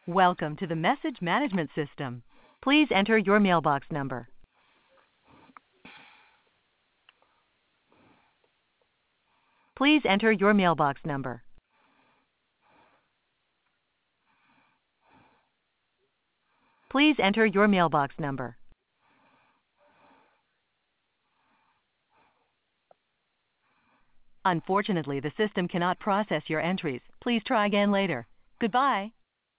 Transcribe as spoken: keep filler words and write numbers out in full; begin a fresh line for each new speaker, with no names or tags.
Welcome to the message management system. Please enter your mailbox number. Please enter your mailbox number. Please enter your mailbox number. Unfortunately, the system cannot process your entries. Please try again later. Goodbye.